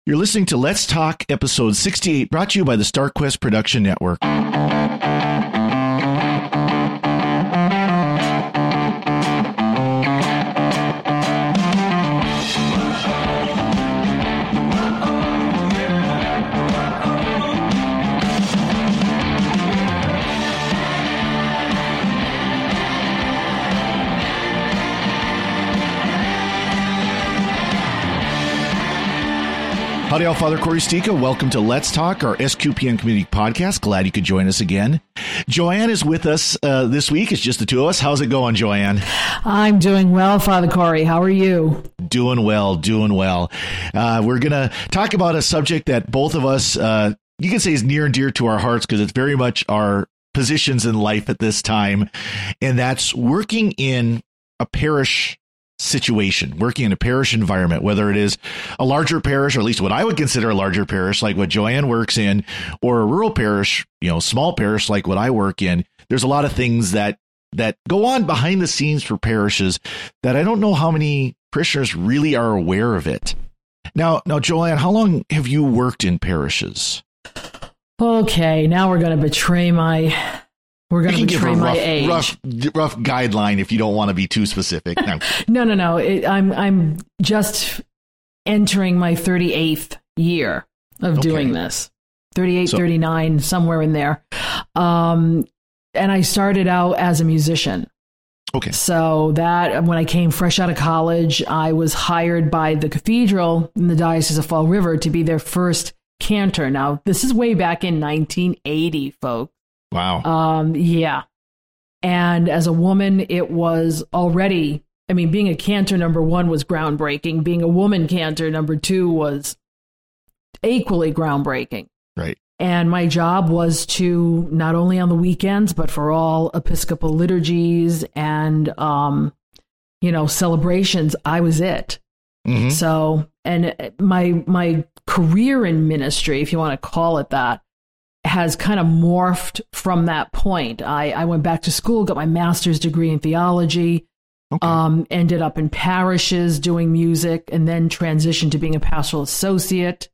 You're listening to Let's Talk, episode 68, brought to you by the StarQuest Production Network. Howdy, all. Father Corey Stika. Welcome to Let's Talk, our SQPN community podcast. Glad you could join us again. Joanne is with us this week. It's just the two of us. How's it going, Joanne? I'm doing well, Father Corey. How are you? Doing well. We're going to talk about a subject that both of us, you can say, is near and dear to our hearts because it's very much our positions in life at this time. And that's working in a parish situation, working in a parish environment, whether it is a larger parish, or at least what I would consider a larger parish, like what Joanne works in, or a rural parish, small parish, like what I work in. There's a lot of things that go on behind the scenes for parishes that I don't know how many parishioners really are aware of it. Now, Joanne, how long have you worked in parishes? Okay, now we're going to betray my age. Rough guideline if you don't want to be too specific. No. I'm just entering my 38th year of doing this. 38, 39, somewhere in there. And I started out as a musician. Okay. So that when I came fresh out of college, I was hired by the cathedral in the Diocese of Fall River to be their first cantor. Now, this is way back in 1980, folks. Wow. Yeah. And as a woman, it was already, being a cantor, number one, was groundbreaking. Being a woman cantor, number two, was equally groundbreaking. Right. And my job was to, not only on the weekends, but for all Episcopal liturgies and, celebrations, I was it. Mm-hmm. So, and my career in ministry, if you want to call it that, has kind of morphed from that point. I went back to school, got my master's degree in theology, ended up in parishes doing music, and then transitioned to being a pastoral associate.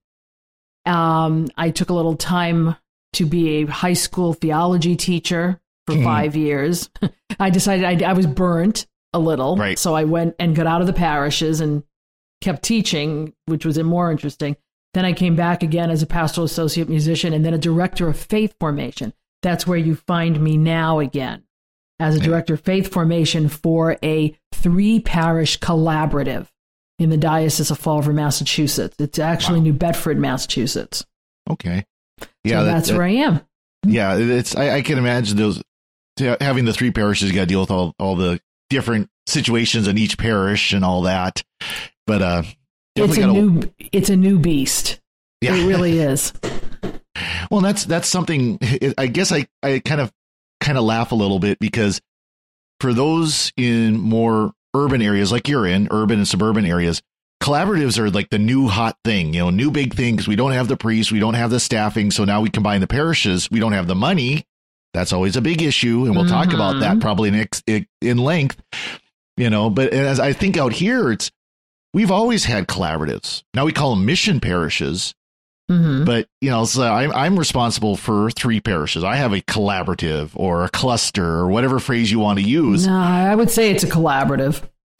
I took a little time to be a high school theology teacher for 5 years. I decided I was burnt a little. Right. So I went and got out of the parishes and kept teaching, which was more interesting. Then I came back again as a pastoral associate musician and then a director of faith formation. That's where you find me now again, as a director of faith formation for a 3-parish collaborative in the Diocese of Fall River, Massachusetts. It's actually New Bedford, Massachusetts. Okay. Yeah, so that's where I am. Yeah, I can imagine having the 3 parishes, you got to deal with all the different situations in each parish and all that. But it's a new beast. Yeah. It really is. Well, that's something. I guess I kind of laugh a little bit because for those in more urban areas, like you're in, urban and suburban areas, collaboratives are like the new hot thing, new big thing, because we don't have the priests, we don't have the staffing, so now we combine the parishes. We don't have the money. That's always a big issue, and we'll talk about that probably in length. But as I think out here, we've always had collaboratives. Now we call them mission parishes, but so I'm responsible for 3 parishes. I have a collaborative or a cluster or whatever phrase you want to use. No, I would say it's a collaborative.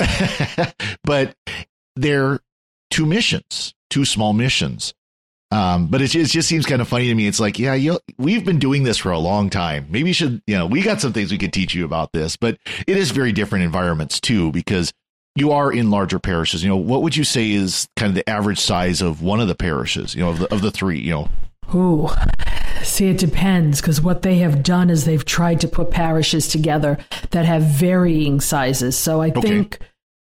But they're 2 missions, 2 small missions. But it just seems kind of funny to me. It's like, we've been doing this for a long time. Maybe you should, we got some things we could teach you about this, but it is very different environments too, because you are in larger parishes. What would you say is kind of the average size of one of the parishes, of the 3, Ooh, see, it depends, because what they have done is they've tried to put parishes together that have varying sizes. So I think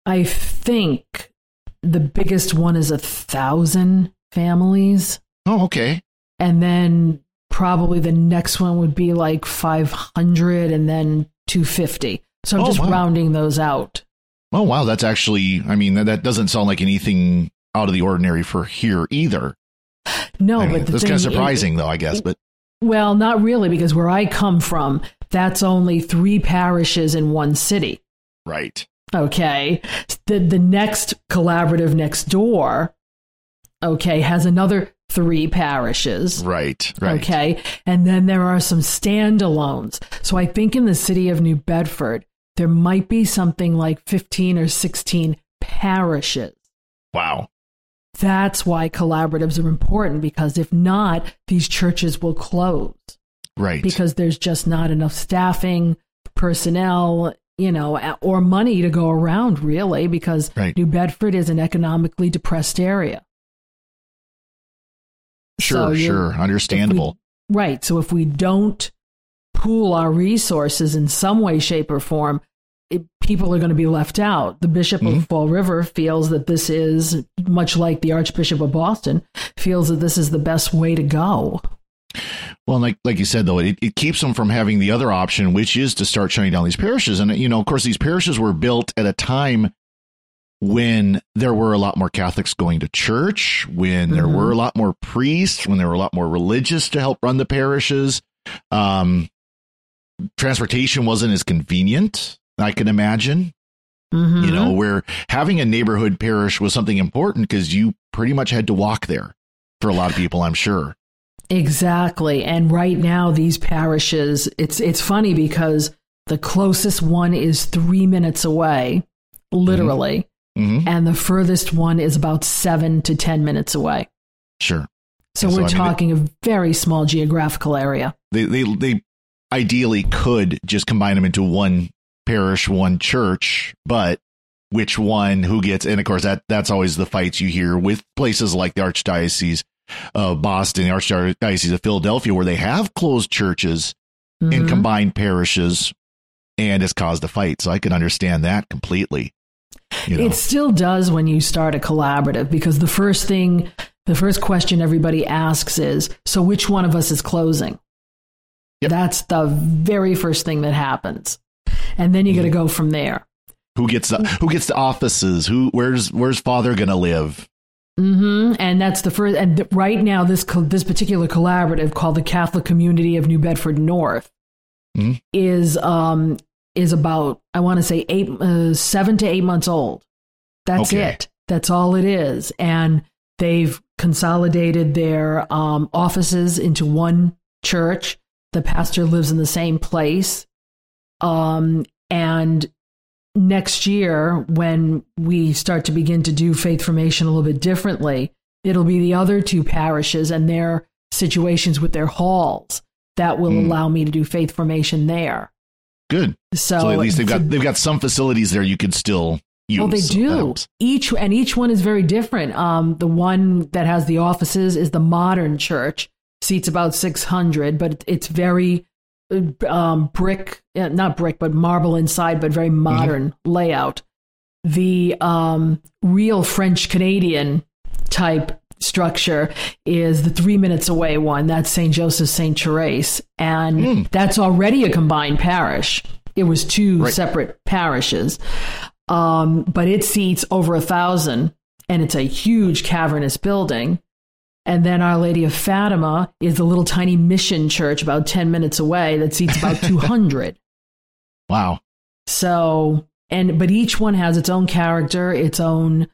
the biggest one is 1,000 families. Oh, okay. And then probably the next one would be like 500 and then 250. So I'm just rounding those out. Oh, wow. That's actually, that doesn't sound like anything out of the ordinary for here either. No, but that's kind of surprising, though, I guess. But well, not really, because where I come from, that's only 3 parishes in one city. Right. Okay. The next collaborative next door okay, has another 3 parishes. Right. Okay. And then there are some standalones. So I think in the city of New Bedford, there might be something like 15 or 16 parishes. Wow. That's why collaboratives are important, because if not, these churches will close. Right. Because there's just not enough staffing, personnel, or money to go around, really, because New Bedford is an economically depressed area. Sure. Understandable. Right. So if we don't pool our resources in some way, shape, or form, people are going to be left out. The Bishop of Fall River feels that this is, much like the Archbishop of Boston, feels that this is the best way to go. Well, like you said, though, it keeps them from having the other option, which is to start shutting down these parishes. And, of course, these parishes were built at a time when there were a lot more Catholics going to church, when there were a lot more priests, when there were a lot more religious to help run the parishes. Transportation wasn't as convenient, I can imagine. Where having a neighborhood parish was something important because you pretty much had to walk there for a lot of people, I'm sure. Exactly. And right now, these parishes, it's funny because the closest one is 3 minutes away, literally. And the furthest one is about 7 to 10 minutes away. Sure. So we're talking a very small geographical area. They ideally could just combine them into one parish, one church, but which one, who gets, and of course that's always the fights you hear with places like the Archdiocese of Boston, the Archdiocese of Philadelphia, where they have closed churches and combined parishes, and it's caused a fight. So I can understand that completely. It still does when you start a collaborative, because the first question everybody asks is, so which one of us is closing? Yep. That's the very first thing that happens. And then you got to go from there. Who gets the offices? Where's Father going to live? And that's the first. And right now, this particular collaborative, called the Catholic Community of New Bedford North, is about, I want to say 7 to 8 months old. That's it. That's all it is. And they've consolidated their offices into one church. The pastor lives in the same place. And next year, when we start to begin to do faith formation a little bit differently, it'll be the other 2 parishes and their situations with their halls that will allow me to do faith formation there. Good. So at least they've got some facilities there you could still use. Oh, they do. Each one is very different. The one that has the offices is the modern church. Seats about 600, but it's very brick, not brick, but marble inside, but very modern layout. The real French Canadian type structure is the 3 minutes away one. That's St. Joseph St. Therese. And that's already a combined parish. It was 2 separate parishes. But it seats over 1,000, and it's a huge cavernous building. And then Our Lady of Fatima is the little tiny mission church about 10 minutes away that seats about 200. Wow. So, but each one has its own character, its own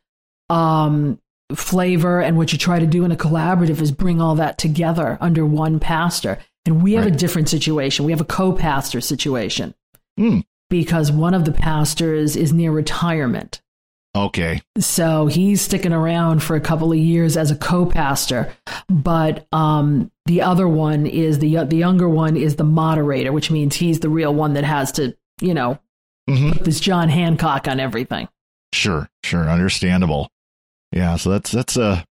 flavor. And what you try to do in a collaborative is bring all that together under one pastor. And we have a different situation. We have a co-pastor situation because one of the pastors is near retirement. Okay. So he's sticking around for a couple of years as a co-pastor, but the other one is the younger one is the moderator, which means he's the real one that has to, put this John Hancock on everything. Sure, understandable. Yeah, so that's a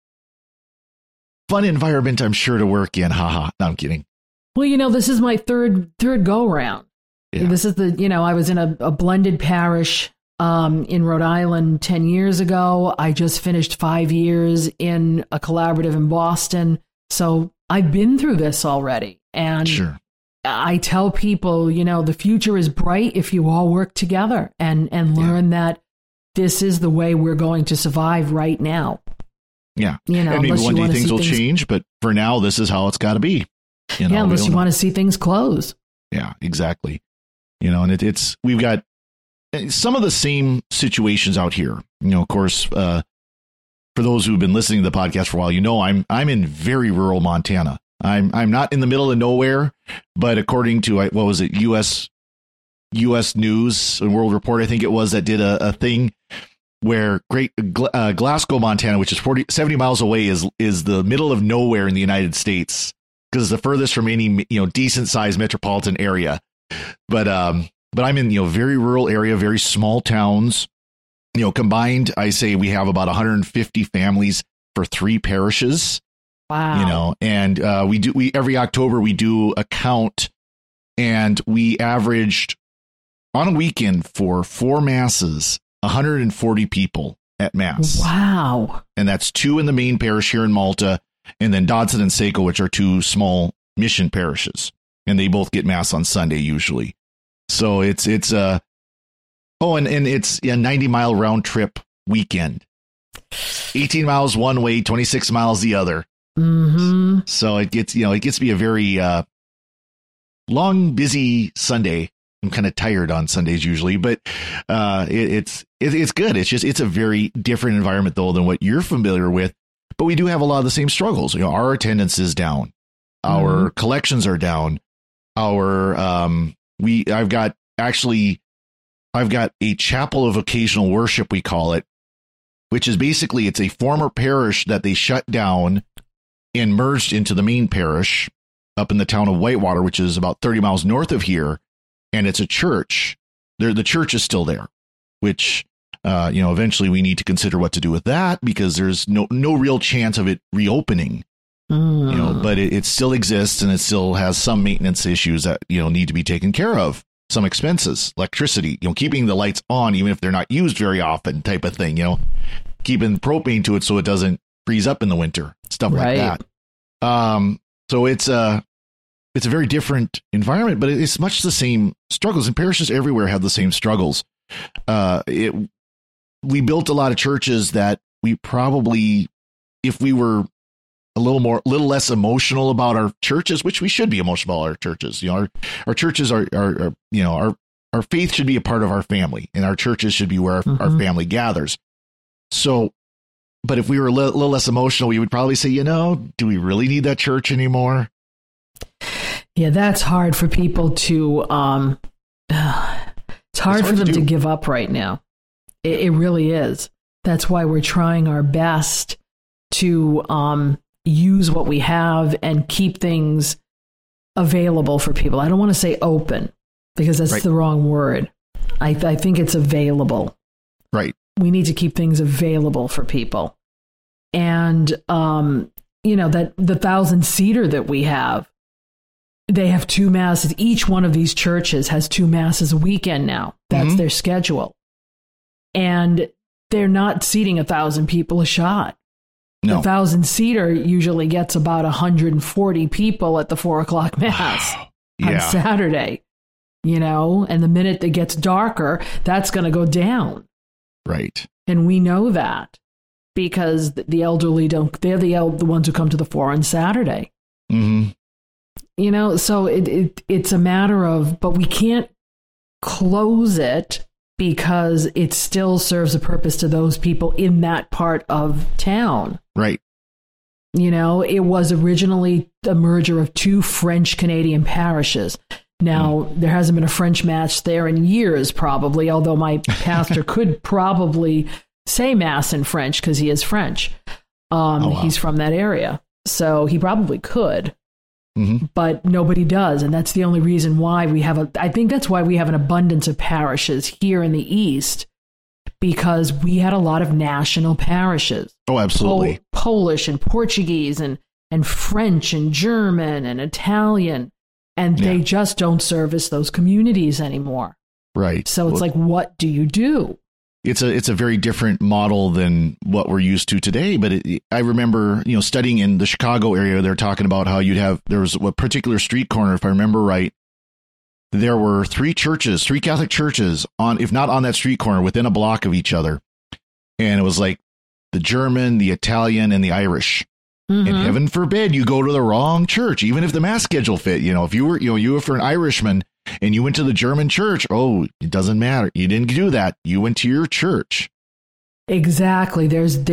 fun environment, I'm sure, to work in. Haha. No, I'm kidding. Well, this is my third go round. Yeah. This is I was in a blended parish in Rhode Island 10 years ago. I just finished 5 years in a collaborative in Boston. So I've been through this already. And I tell people, the future is bright if you all work together and learn that this is the way we're going to survive right now. Yeah. And maybe one day things will change, but for now, this is how it's got to be. Unless you want to see things close. Yeah, exactly. And we've got some of the same situations out here. Of course, for those who've been listening to the podcast for a while, you know, I'm in very rural Montana. I'm not in the middle of nowhere, but according to what was it, U.S. News and World Report, I think it was, that did a thing where Glasgow, Montana, which is 70 miles away, is the middle of nowhere in the United States, because it's the furthest from any, you know, decent sized metropolitan area. But I'm in, you know, very rural area, very small towns, you know, combined. I say we have about 150 families for 3 parishes. Wow. You know, and we every October we do a count, and we averaged on a weekend for 4 masses, 140 people at mass. Wow. And that's 2 in the main parish here in Malta, and then Dodson and Saco, which are 2 small mission parishes, and they both get mass on Sunday usually. So it's and it's a 90-mile round trip weekend, 18 miles one way, 26 miles the other. Mm-hmm. So it gets to be a very long, busy Sunday. I'm kind of tired on Sundays usually, but it's good. It's a very different environment though than what you're familiar with. But we do have a lot of the same struggles. You know, our attendance is down, our collections are down. I've got a chapel of occasional worship, we call it, which is basically, it's a former parish that they shut down and merged into the main parish up in the town of Whitewater, which is about 30 miles north of here. And it's a church. The church is still there, which, eventually we need to consider what to do with that, because there's no real chance of it reopening, but it still exists, and it still has some maintenance issues that, need to be taken care of. Some expenses, electricity, keeping the lights on, even if they're not used very often, type of thing, keeping propane to it so it doesn't freeze up in the winter, stuff like that. So it's a very different environment, but it's much the same struggles, and parishes everywhere have the same struggles. We built a lot of churches that we probably, if we were a little less emotional about our churches, which we should be emotional about our churches. Our churches are our faith should be a part of our family, and our churches should be where our family gathers. So, but if we were a little less emotional, we would probably say, do we really need that church anymore? Yeah, that's hard for people to, it's hard for them to give up right now. It really is. That's why we're trying our best to use what we have and keep things available for people. I don't want to say open, because that's the wrong word. I think it's available. Right. We need to keep things available for people. And, that the 1,000-seater that we have, they have 2 masses. Each one of these churches has 2 masses a weekend now. That's their schedule. And they're not seating 1,000 people a shot. No. The 1,000-seater usually gets about 140 people at the 4:00 mass on Saturday, and the minute it gets darker, that's going to go down. Right. And we know that because the elderly they're the ones who come to the 4 on Saturday. Mm-hmm. So it's a matter of, but we can't close it because it still serves a purpose to those people in that part of town. Right. It was originally a merger of 2 French-Canadian parishes. Now, there hasn't been a French mass there in years, probably, although my pastor could probably say mass in French because he is French. He's from that area. So he probably could. Mm-hmm. But nobody does. And that's the only reason why I think that's why we have an abundance of parishes here in the East, because we had a lot of national parishes. Oh, absolutely. Polish and Portuguese and French and German and Italian. And they just don't service those communities anymore. Right. So it's what do you do? It's a very different model than what we're used to today. But I remember, studying in the Chicago area, they're talking about how there was a particular street corner, if I remember right. There were 3 Catholic churches if not on that street corner, within a block of each other. And it was like the German, the Italian, and the Irish. Mm-hmm. And heaven forbid you go to the wrong church, even if the mass schedule fit. If you were for an Irishman and you went to the German church, it doesn't matter. You didn't do that. You went to your church. Exactly.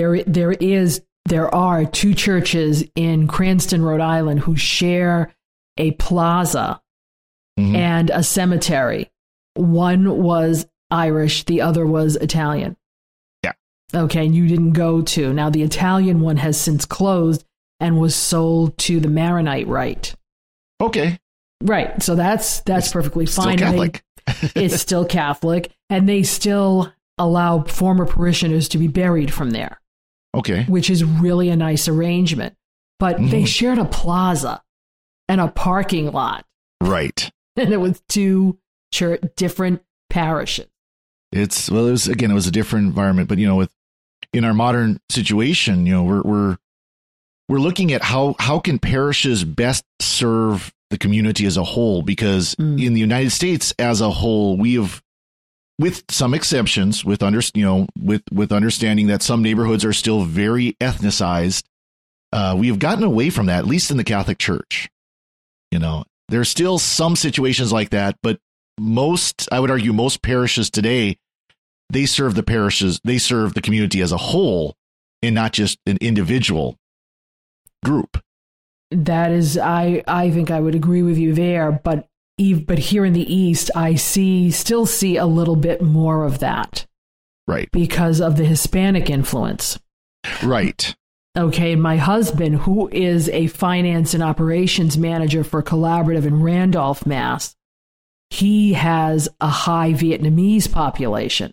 There are two churches in Cranston, Rhode Island, who share a plaza and a cemetery. One was Irish, the other was Italian. Yeah. Okay, and you didn't go to. Now, the Italian one has since closed and was sold to the Maronite Rite. Okay. Right. So that's perfectly fine. Still Catholic. It's still Catholic, and they still allow former parishioners to be buried from there. Okay. Which is really a nice arrangement. But they shared a plaza and a parking lot. Right. And it was two different parishes. It was a different environment, but in our modern situation, we're looking at how can parishes best serve the community as a whole, because in the United States as a whole, we have, with some exceptions, with understanding that some neighborhoods are still very ethnicized, we have gotten away from that, at least in the Catholic Church. There's still some situations like that, but I would argue most parishes today, they serve the community as a whole and not just an individual group. That is, I think I would agree with you there, but here in the East, I still see a little bit more of that. Right. Because of the Hispanic influence. Right. Okay, my husband, who is a finance and operations manager for Collaborative in Randolph, Mass., he has a high Vietnamese population.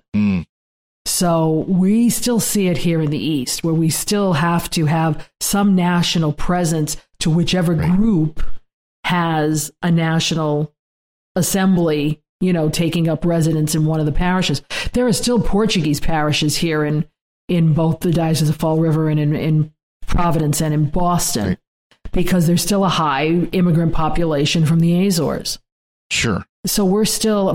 So we still see it here in the East, where we still have to have some national presence to whichever group has a national assembly, taking up residence in one of the parishes. There are still Portuguese parishes here in both the Diocese of Fall River and in Providence and in Boston, because there's still a high immigrant population from the Azores. Sure. So we're still,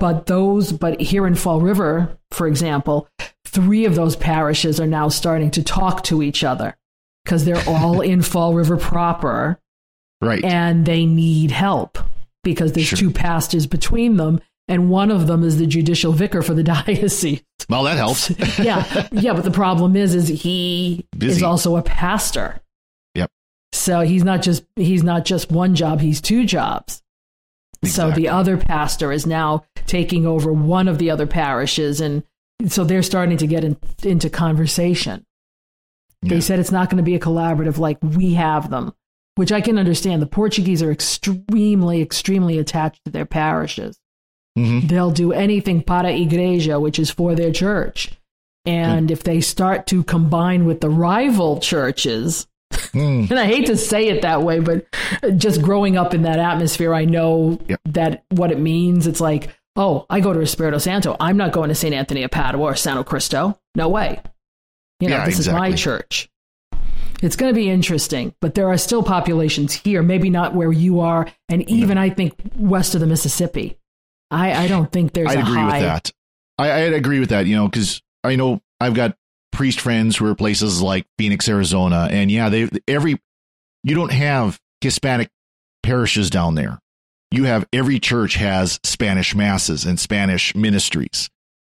but here in Fall River, for example, 3 of those parishes are now starting to talk to each other because they're all in Fall River proper. Right. And they need help because there's 2 pastors between them. And one of them is the judicial vicar for the diocese. Well, that helps. Yeah. But the problem is he is also a pastor. Yep. So he's not just one job, he's 2 jobs. Exactly. So the other pastor is now taking over one of the other parishes. And so they're starting to get into conversation. Yeah. They said it's not going to be a collaborative like we have them, which I can understand. The Portuguese are extremely, extremely attached to their parishes. They'll do anything para igreja, which is for their church. And if they start to combine with the rival churches, and I hate to say it that way, but just growing up in that atmosphere, I know that what it means. It's like, oh, I go to Espiritu Santo. I'm not going to St. Anthony of Padua or Santo Cristo. No way. This is my church. It's going to be interesting, but there are still populations here, maybe not where you are, and even I think west of the Mississippi. I don't think there's a high. I'd agree with that. I'd agree with that, because I know I've got priest friends who are places like Phoenix, Arizona, and you don't have Hispanic parishes down there. You have every church has Spanish masses and Spanish ministries,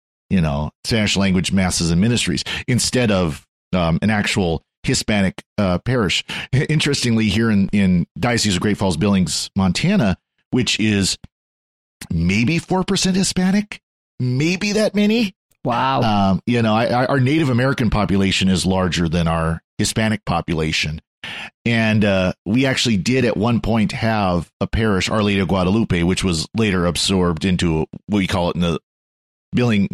Spanish language masses and ministries instead of an actual Hispanic parish. Interestingly, here in Diocese of Great Falls, Billings, Montana, which is maybe 4% Hispanic, maybe that many. Wow. Our Native American population is larger than our Hispanic population. And we actually did at one point have a parish, Our Lady of Guadalupe, which was later absorbed into what we call it in the billing,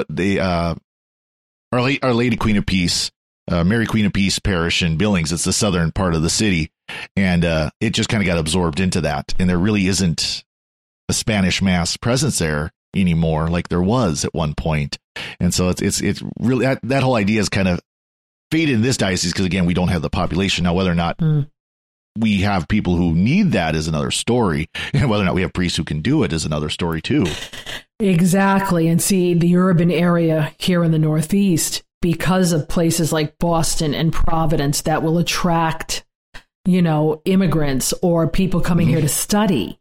Our Lady Queen of Peace, Mary Queen of Peace Parish in Billings. It's the southern part of the city. And it just kind of got absorbed into that. And there really isn't a Spanish mass presence there anymore like there was at one point. And so it's really that whole idea is kind of faded in this diocese because, again, we don't have the population. Now, whether or not we have people who need that is another story. And whether or not we have priests who can do it is another story, too. Exactly. And see, the urban area here in the Northeast, because of places like Boston and Providence that will attract, immigrants or people coming here to study.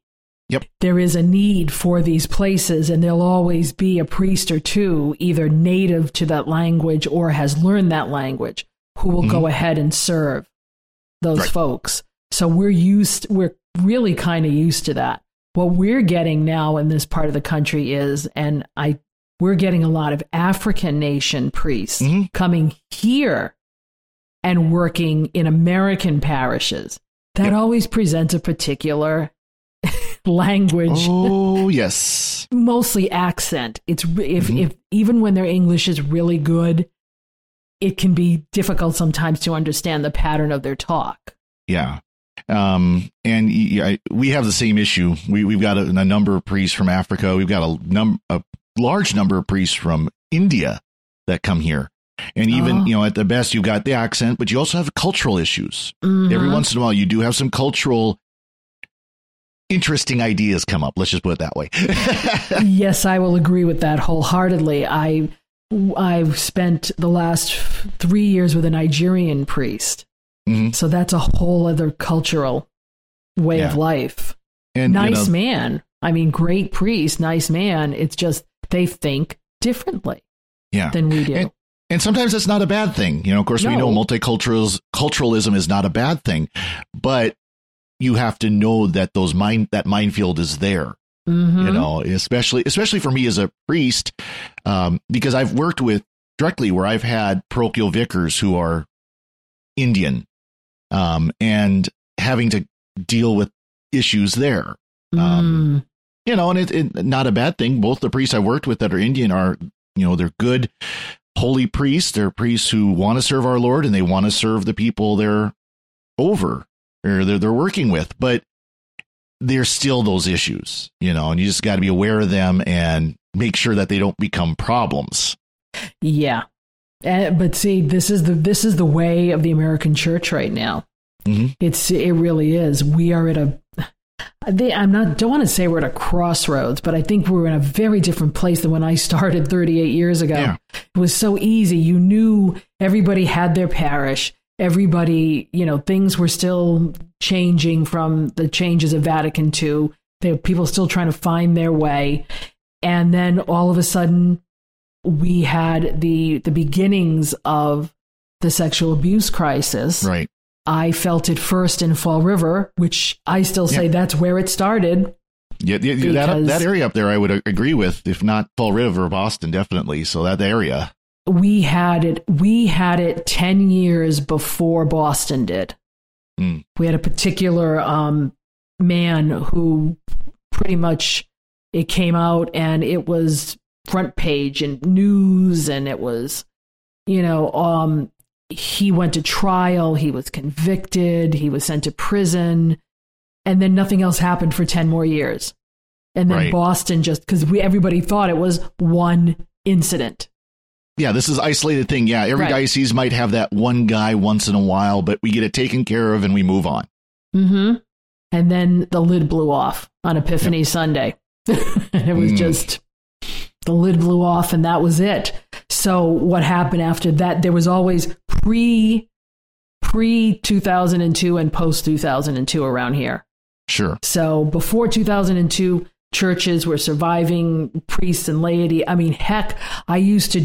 Yep. There is a need for these places, and there'll always be a priest or two, either native to that language or has learned that language, who will go ahead and serve those folks. So we're really kind of used to that. What we're getting now in this part of the country is, we're getting a lot of African nation priests coming here and working in American parishes. That always presents a particular language. Oh, yes. Mostly accent. It's if even when their English is really good, it can be difficult sometimes to understand the pattern of their talk. Yeah. And we have the same issue. We've got a number of priests from Africa. We've got a large number of priests from India that come here. And even, at the best, you've got the accent, but you also have cultural issues. Every once in a while, you do have some cultural interesting ideas come up. Let's just put it that way. Yes, I will agree with that wholeheartedly. I've spent the last 3 years with a Nigerian priest. So that's a whole other cultural way of life. And nice man. I mean, great priest, nice man. It's just they think differently than we do. And sometimes that's not a bad thing. Of course, we know multiculturalism is not a bad thing, but you have to know that that minefield is there. Especially for me as a priest, because I've worked with directly where I've had parochial vicars who are Indian, and having to deal with issues there. And it's not a bad thing. Both the priests I worked with that are Indian are, they're good, holy priests. They're priests who want to serve our Lord and they want to serve the people they're over or they're working with. But there's still those issues, and you just got to be aware of them and make sure that they don't become problems. Yeah. But see, this is the way of the American church right now. It really is. We are at don't want to say we're at a crossroads, but I think we're in a very different place than when I started 38 years ago. Yeah. It was so easy. You knew everybody had their parish. Everybody, things were still changing from the changes of Vatican II. There were people still trying to find their way. And then all of a sudden, we had the beginnings of the sexual abuse crisis. Right. I felt it first in Fall River, which I still say that's where it started. Yeah, that area up there, I would agree with. If not Fall River, Boston, definitely. So that area, we had it 10 years before Boston did. We had a particular man who pretty much it came out and it was front page and news, and it was, he went to trial, he was convicted, he was sent to prison, and then nothing else happened for 10 more years. And then Boston, just because everybody thought it was one incident. Yeah, this is an isolated thing. Yeah, every diocese might have that one guy once in a while, but we get it taken care of and we move on. And then the lid blew off on Epiphany Sunday. It was just, the lid blew off and that was it. So what happened after that, there was always pre-2002 and post-2002 around here. Sure. So before 2002, churches were surviving priests and laity. I mean, heck, we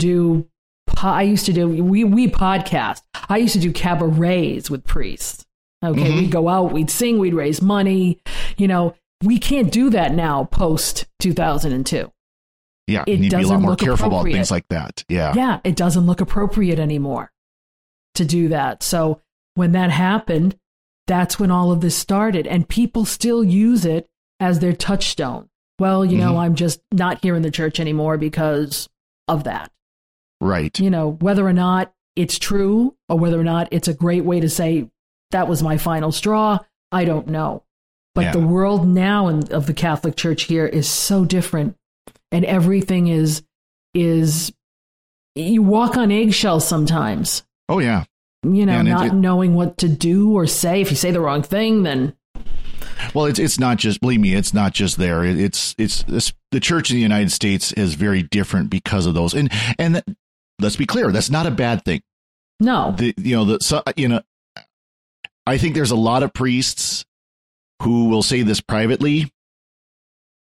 podcast. I used to do cabarets with priests. Okay. We'd go out, we'd sing, we'd raise money. We can't do that now post 2002. Yeah. You need to be a lot more careful about things like that. Yeah. Yeah. It doesn't look appropriate anymore to do that. So when that happened, that's when all of this started, and people still use it as their touchstone. Well, I'm just not here in the church anymore because of that. Right. Whether or not it's true or whether or not it's a great way to say that was my final straw, I don't know. But the world now of the Catholic Church here is so different, and everything is you walk on eggshells sometimes. Oh, yeah. Not knowing what to do or say. If you say the wrong thing, then. Well, it's not just, believe me, it's not just there. It's the church in the United States is very different because of those. And let's be clear, that's not a bad thing. No. I think there's a lot of priests who will say this privately,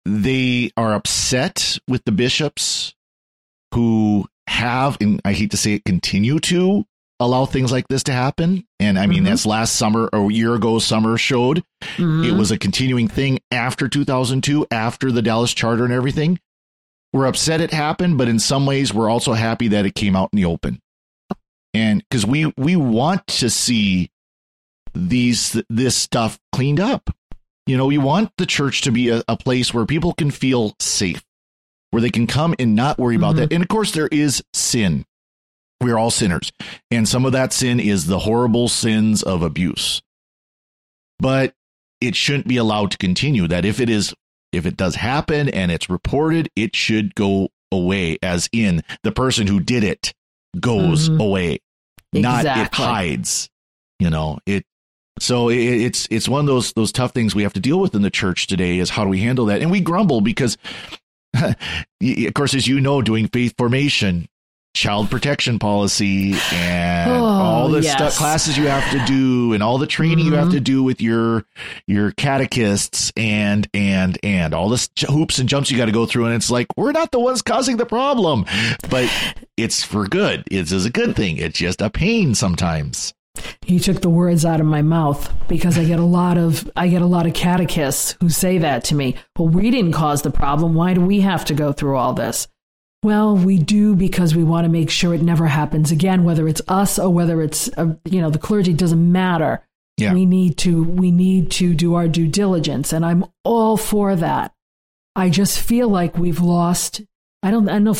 they are upset with the bishops who have, and I hate to say it, continue to allow things like this to happen. And I mean, as last summer or a year ago summer showed, it was a continuing thing after 2002, after the Dallas Charter and everything. We're upset it happened, but in some ways we're also happy that it came out in the open. And because we want to see this stuff cleaned up. You know, we want the church to be a place where people can feel safe, where they can come and not worry about that. And of course, there is sin. We're all sinners. And some of that sin is the horrible sins of abuse. But it shouldn't be allowed to continue. That if it does happen and it's reported, it should go away, as in the person who did it goes away, not it hides. You know, so it's one of those tough things we have to deal with in the church today, is how do we handle that? And we grumble because, of course, as you know, doing faith formation, child protection policy, and all the classes you have to do, and all the training you have to do with your catechists, and all the hoops and jumps you got to go through. And it's like, we're not the ones causing the problem, but it's for good. It's a good thing. It's just a pain sometimes. You took the words out of my mouth, because I get a lot of catechists who say that to me. Well, we didn't cause the problem. Why do we have to go through all this? Well, we do, because we want to make sure it never happens again, whether it's us or whether it's, the clergy. Doesn't matter. Yeah. We need to do our due diligence. And I'm all for that. I just feel like we've lost, I don't know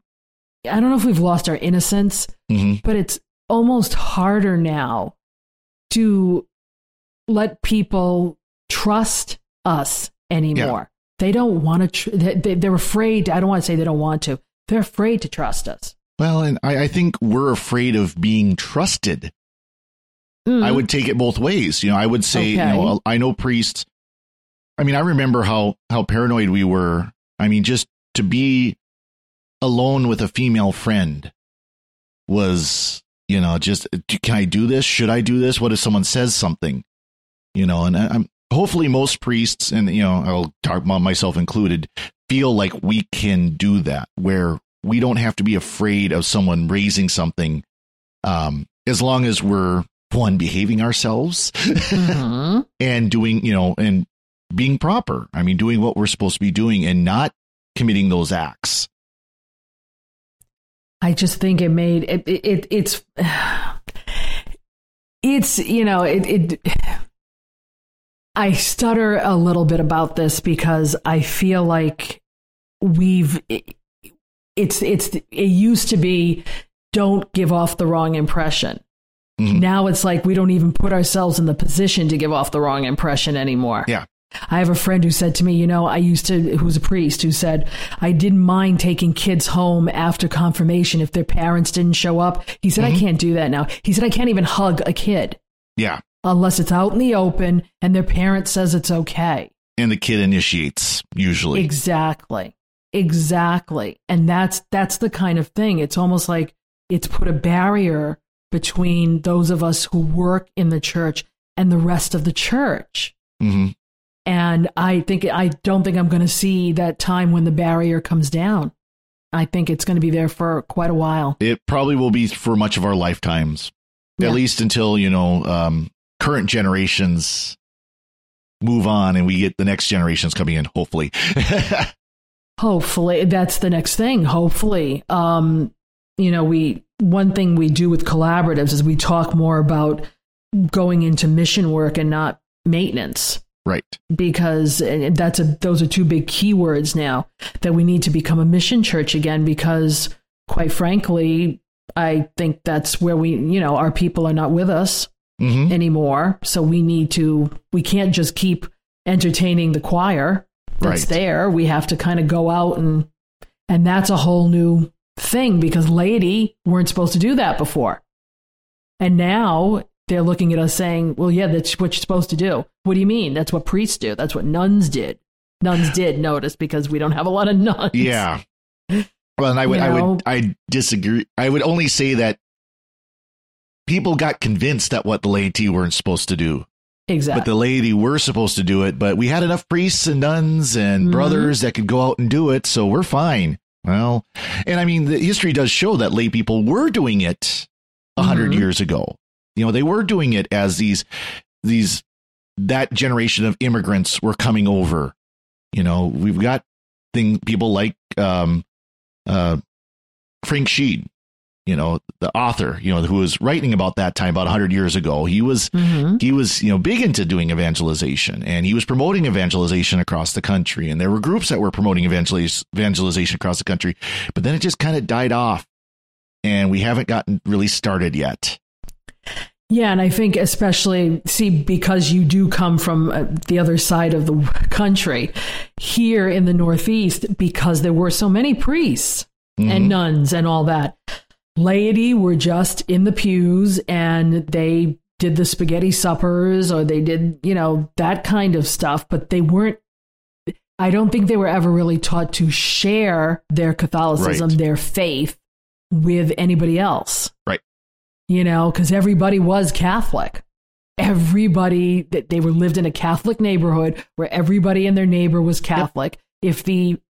if we've lost our innocence, but it's almost harder now to let people trust us anymore. Yeah. They don't want to, they're afraid. I don't want to say they don't want to. They're afraid to trust us. Well, and I think we're afraid of being trusted. I would take it both ways. You know, I would say, I know priests. I mean, I remember how paranoid we were. I mean, just to be alone with a female friend was, just, can I do this? Should I do this? What if someone says something? And I'm hopefully most priests, and, I'll talk about myself included, feel like we can do that, where we don't have to be afraid of someone raising something, as long as we're, one, behaving ourselves and doing, and being proper. I mean, doing what we're supposed to be doing and not committing those acts. I just think I stutter a little bit about this, because I feel like it used to be, don't give off the wrong impression. Now it's like we don't even put ourselves in the position to give off the wrong impression anymore. Yeah. I have a friend who said to me, who's a priest, who said, I didn't mind taking kids home after confirmation if their parents didn't show up. He said, I can't do that now. He said, I can't even hug a kid. Yeah. Unless it's out in the open and their parent says it's okay. And the kid initiates, usually. Exactly. And that's the kind of thing. It's almost like it's put a barrier between those of us who work in the church and the rest of the church. And I don't think I'm going to see that time when the barrier comes down. I think it's going to be there for quite a while. It probably will be for much of our lifetimes, at least until, current generations move on and we get the next generations coming in, hopefully. Hopefully. That's the next thing. Hopefully. One thing we do with collaboratives is we talk more about going into mission work and not maintenance. Right. Because those are two big keywords now, that we need to become a mission church again, because quite frankly, I think that's where our people are not with us anymore. So we can't just keep entertaining the choir that's there. We have to kind of go out and that's a whole new thing, because laity weren't supposed to do that before. And now they're looking at us saying, well, yeah, that's what you're supposed to do. What do you mean? That's what priests do. That's what nuns did. Nuns did, notice, because we don't have a lot of nuns. Yeah. Well, and I disagree. I would only say that people got convinced that what the laity weren't supposed to do. Exactly. But the laity were supposed to do it, but we had enough priests and nuns and brothers that could go out and do it, so we're fine. Well, and I mean, the history does show that lay people were doing it 100 years ago. You know, they were doing it as that generation of immigrants were coming over. You know, we've got people like Frank Sheed, you know, the author, you know, who was writing about that time about 100 years ago. He was, you know, big into doing evangelization, and he was promoting evangelization across the country. And there were groups that were promoting evangelization across the country, but then it just kind of died off, and we haven't gotten really started yet. Yeah, and I think especially, because you do come from the other side of the country, here in the Northeast, because there were so many priests and nuns and all that, laity were just in the pews, and they did the spaghetti suppers, or they did, you know, that kind of stuff, but they weren't, I don't think they were ever really taught to share their Catholicism, their faith, with anybody else. Right. You know, because everybody was Catholic. Everybody, they lived in a Catholic neighborhood where everybody and their neighbor was Catholic. Yep. If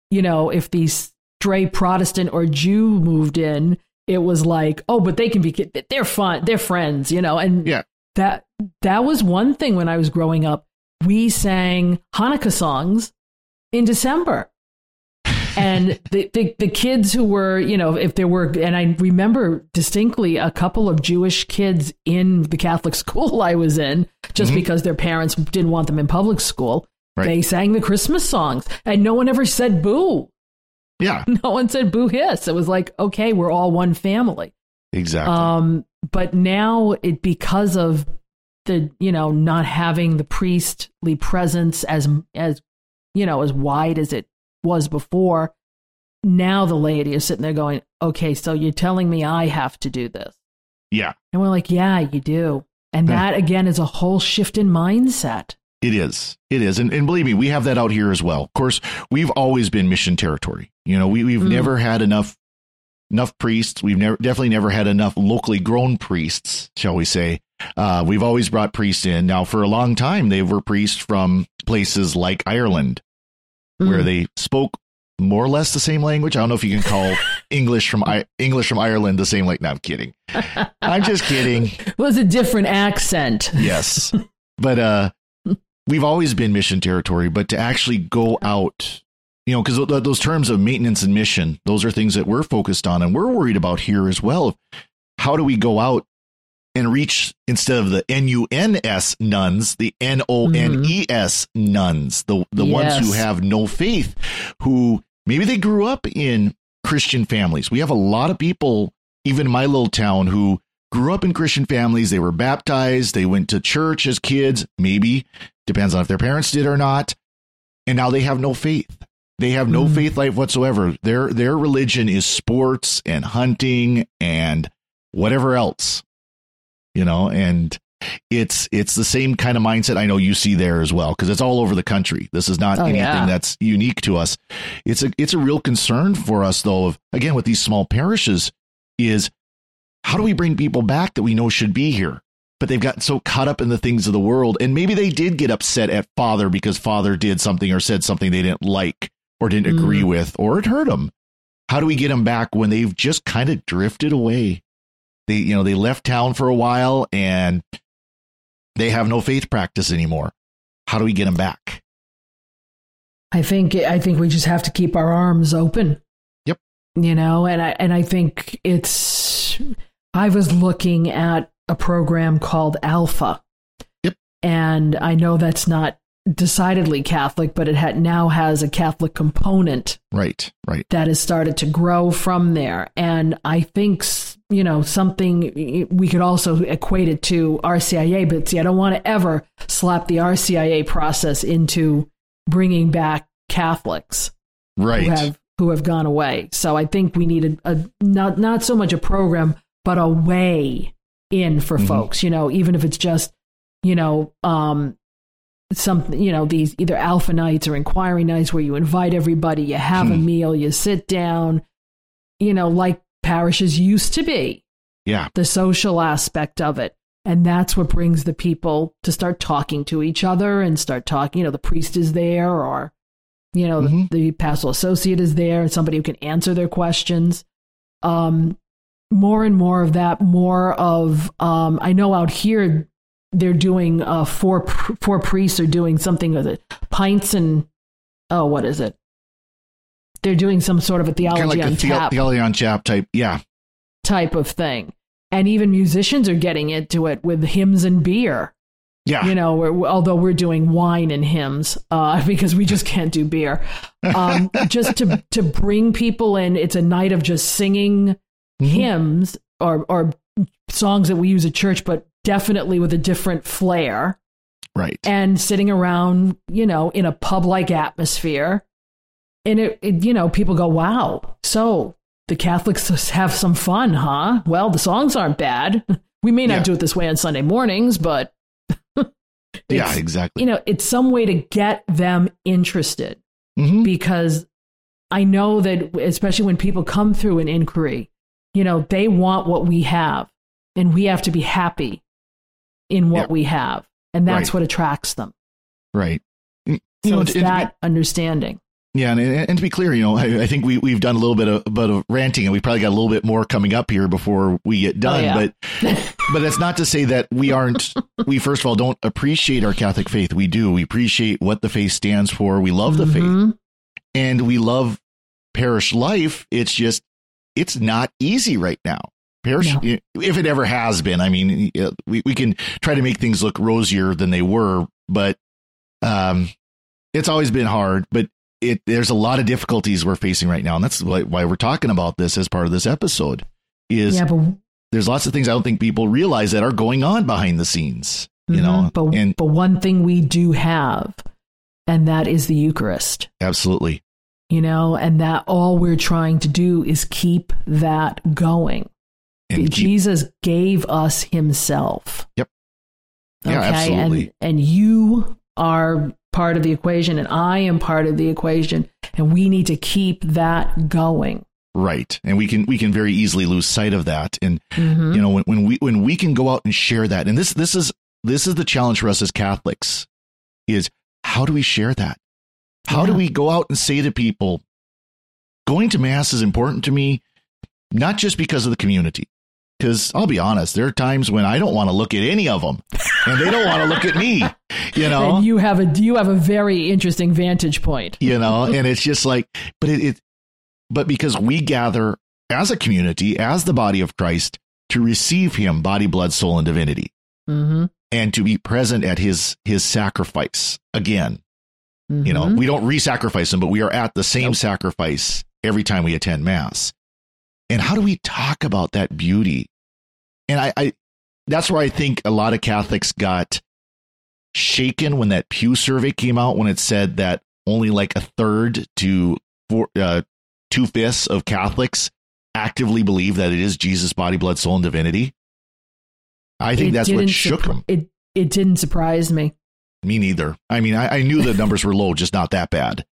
the stray Protestant or Jew moved in, it was like, oh, but they can be, they're fun, they're friends, you know. And that was one thing when I was growing up. We sang Hanukkah songs in December. And the kids who were, you know, if there were, and I remember distinctly a couple of Jewish kids in the Catholic school I was in, just because their parents didn't want them in public school. Right. They sang the Christmas songs, and no one ever said boo. Yeah. No one said boo hiss. It was like, okay, we're all one family. Exactly. But now because of the, you know, not having the priestly presence as you know, as wide as it was before, now the laity is sitting there going, okay, so you're telling me I have to do this. Yeah. And we're like, yeah, you do. And that, again, is a whole shift in mindset. It is. And believe me, we have that out here as well. Of course, we've always been mission territory. You know, we've never had enough priests. We've definitely never had enough locally grown priests, shall we say. We've always brought priests in. Now, for a long time, they were priests from places like Ireland, where they spoke more or less the same language. I don't know if you can call English from Ireland the same. No, I'm kidding. I'm just kidding. It was a different accent. Yes. But we've always been mission territory. But to actually go out, you know, because those terms of maintenance and mission, those are things that we're focused on and we're worried about here as well. How do we go out and reach, instead of the NUNS nuns, the NONES nuns, the ones who have no faith, who maybe they grew up in Christian families. We have a lot of people, even in my little town, who grew up in Christian families. They were baptized. They went to church as kids. Maybe, depends on if their parents did or not. And now they have no faith. They have no faith life whatsoever. Their religion is sports and hunting and whatever else. You know, and it's the same kind of mindset I know you see there as well, because it's all over the country. This is not anything that's unique to us. It's a real concern for us, though, of, again, with these small parishes, is how do we bring people back that we know should be here? But they've gotten so caught up in the things of the world. And maybe they did get upset at Father because Father did something or said something they didn't like or didn't agree with, or it hurt them. How do we get them back when they've just kind of drifted away? They left town for a while and they have no faith practice anymore. How do we get them back? I think we just have to keep our arms open. Yep. You know, and I think I was looking at a program called Alpha. Yep. And I know that's not decidedly Catholic, but it now has a Catholic component. Right. That has started to grow from there. And I think, you know, something we could also equate it to RCIA, but see, I don't want to ever slap the RCIA process into bringing back Catholics who have gone away. So I think we need a not so much a program, but a way in for folks, you know, even if it's just, you know, something, you know, these either alpha nights or inquiry nights where you invite everybody, you have a meal, you sit down, you know, like parishes used to be. Yeah. The social aspect of it. And that's what brings the people to start talking to each other and start talking. The priest is there, or, the pastoral associate is there, and somebody who can answer their questions. More and more of that, more of, I know out here, they're doing, four priests are doing something with it. Pints and, what is it? They're doing some sort of a theology on tap. Theology on tap type, yeah. Type of thing. And even musicians are getting into it with hymns and beer. Yeah. Although we're doing wine and hymns because we just can't do beer. Just to bring people in. It's a night of just singing hymns or songs that we use at church, but definitely with a different flair. Right. And sitting around, in a pub-like atmosphere. And it people go, wow, so the Catholics have some fun, huh? Well, the songs aren't bad. We may not do it this way on Sunday mornings, but yeah, exactly. It's some way to get them interested because I know that especially when people come through an inquiry, they want what we have, and we have to be happy in what we have. And that's what attracts them. Right. So it's that understanding. Yeah, and to be clear, I think we've done a little bit of ranting, and we probably got a little bit more coming up here before we get done. Oh, yeah. But that's not to say that we first of all don't appreciate our Catholic faith. We do. We appreciate what the faith stands for. We love the faith, and we love parish life. It's just it's not easy right now. Parish, if it ever has been. I mean, we can try to make things look rosier than they were, but it's always been hard. But there's a lot of difficulties we're facing right now. And that's why we're talking about this as part of this episode is there's lots of things I don't think people realize that are going on behind the scenes, but one thing we do have, and that is the Eucharist. Absolutely. And that all we're trying to do is keep that going. And Jesus gave us himself. Yep. Yeah, okay? Absolutely. And you are part of the equation, and I am part of the equation, and we need to keep that going. Right. And we can very easily lose sight of that. And when we can go out and share that, and this is the challenge for us as Catholics, is how do we share that? How do we go out and say to people, going to Mass is important to me, not just because of the community. Because I'll be honest, there are times when I don't want to look at any of them, and they don't want to look at me. And you have a very interesting vantage point. And it's just like, but because we gather as a community, as the body of Christ, to receive him, body, blood, soul, and divinity, and to be present at his sacrifice again. We don't re-sacrifice him, but we are at the same sacrifice every time we attend Mass. And how do we talk about that beauty? And I that's where I think a lot of Catholics got shaken when that Pew survey came out, when it said that only like a third to 2/5 of Catholics actively believe that it is Jesus' body, blood, soul, and divinity. I think that's what shook them. It didn't surprise me. Me neither. I mean, I knew the numbers were low, just not that bad.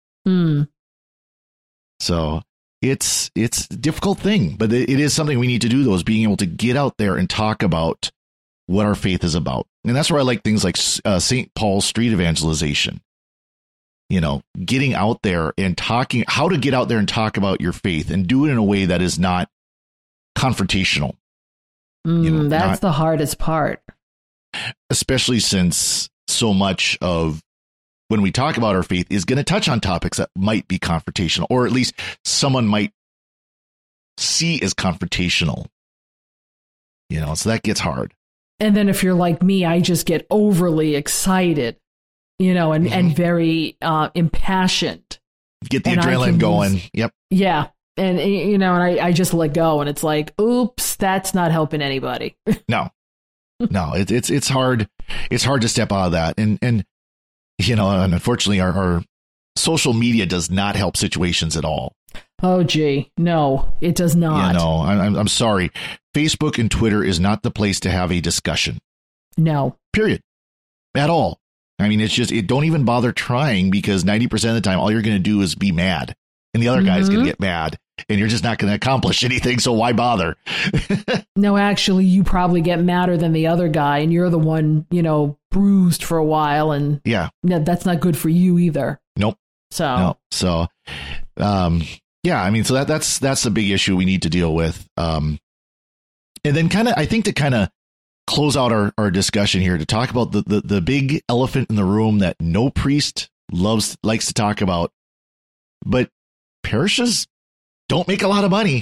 So it's a difficult thing, but it is something we need to do, though, is being able to get out there and talk about what our faith is about. And that's where I like things like St. Paul's street evangelization. Getting out there and talking, how to get out there and talk about your faith and do it in a way that is not confrontational. That's the hardest part. Especially since so much of when we talk about our faith is going to touch on topics that might be confrontational, or at least someone might see as confrontational. So that gets hard. And then if you're like me, I just get overly excited, and very impassioned. Get the adrenaline going. Yep. Yeah. And, and I just let go, and it's like, oops, that's not helping anybody. No, it's hard. It's hard to step out of that. And unfortunately our social media does not help situations at all. Oh, gee. No, it does not. I'm sorry. Facebook and Twitter is not the place to have a discussion. No. Period. At all. I mean, it's just, don't even bother trying, because 90% of the time, all you're going to do is be mad, and the other guy's going to get mad, and you're just not going to accomplish anything. So why bother? No, actually, you probably get madder than the other guy, and you're the one, bruised for a while, and that's not good for you either. Nope. So, I mean, so that's the big issue we need to deal with. And then I think to kind of close out our discussion here, to talk about the big elephant in the room that no priest likes to talk about, but parishes don't make a lot of money.